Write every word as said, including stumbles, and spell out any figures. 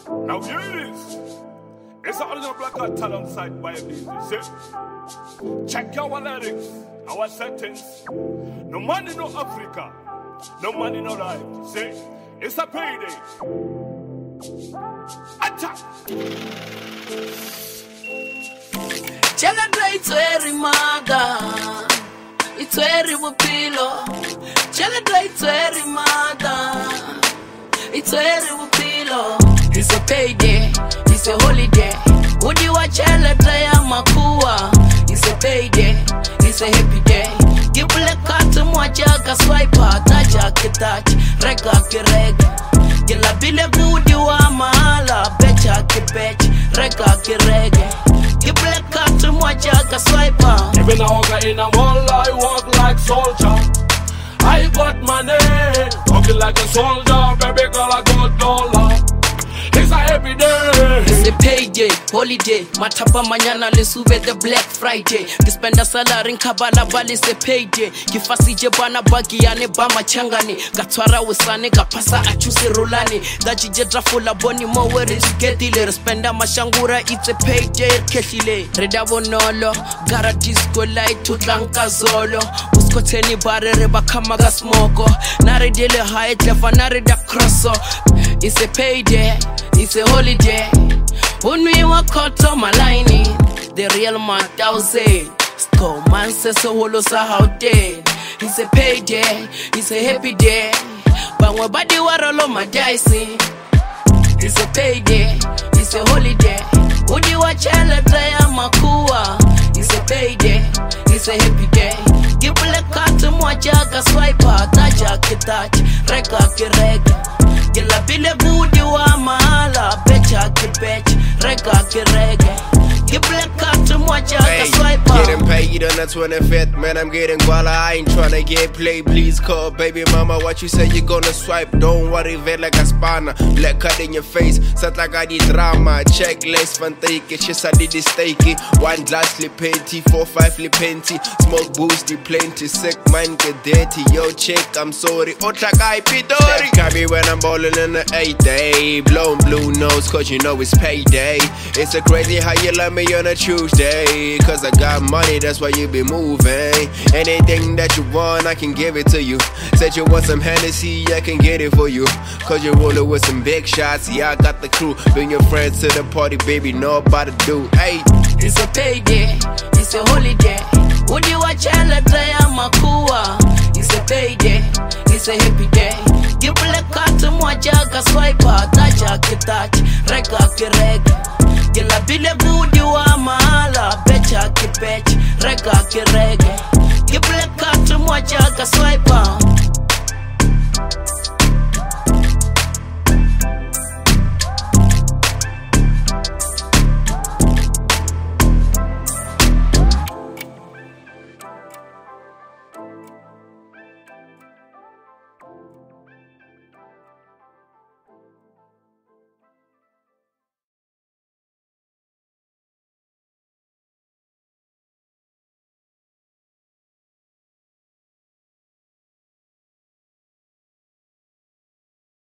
Now here it is. It's all in a black cat alongside by a business, see? Check our lyrics, our settings. No money, no Africa. No money, no life, see? It's a payday. Attack! Celebrate very mother. It's very wupilo. Celebrate very mother. It's very wupilo. It's a payday. It's a holiday. Would you watch celebrate makua? It's a payday. It's a happy day. Give a cat to mojaga swiper. Taja kitach. Rega kirega. Gila bile budi wa mahala. Becha kipech. Rega kirega. Give a cat to mojaga swiper. Even a hugger in a mall, I walk like soldier. I got money, walking like a soldier. Baby girl, I got dollar. It's a happy day. It's a payday, holiday. Matapa manyana le sube the Black Friday. Dispenda salary in kabala bali it's a payday. Kifasi jebana bagi yane bama changani. Gatwara wisane kapasa achuse rulani. Daji jedra fula boni mo where is gedile. Spenda mashangura it's a payday keshile. Reda bonolo, gara disco light tutlanka zolo. Usko teni bare reba kamaga smoko. Nare dele high clever nare da crosso. It's a payday. It's a holiday. When we walk out on my line, the real man thousand. Score man says so holo sa how day. It's a payday. It's a happy day. But my body war all on my dicey. It's a payday. It's a holiday. Would you watch celebrate makua? It's a payday. It's a happy day. Give a cat to mojaga swiper. Taja kitach. Rega kirega. Gila bile budi wa mahala. Becha kipech. Rega kirege. Give a cat to mojaga swiper. Getting paid on the twenty-fifth. Man, I'm getting guala. I ain't tryna get played. Please call baby mama. What you say you gonna swipe? Don't worry, vet like a spanner. Black cut in your face. Sat like I did drama. Checklist van teken. Shit I did this steaky. One glass lipenti. Four five lipenti. Smoke boost the plenty. Sick mind get dirty. Yo chick I'm sorry. Otlak I pitori. Carry when I'm ballin' in the eighth day. Blown blue nose cause you know it's payday. It's a crazy how you love me on a Tuesday. Cause I got money, that's why you be moving. Anything that you want, I can give it to you. Said you want some Hennessy, I can get it for you. Cause you're rolling with some big shots, yeah, I got the crew. Bring your friends to the party, baby, know about to do. Hey, it's a payday, it's a holiday. Would you watch celebrate makua? It's a payday, it's a happy day. Give a cat to mojaga swiper. Taja kitach, rega kirega. Gila bile budi wa mahala. Becha kipech, rega kirege.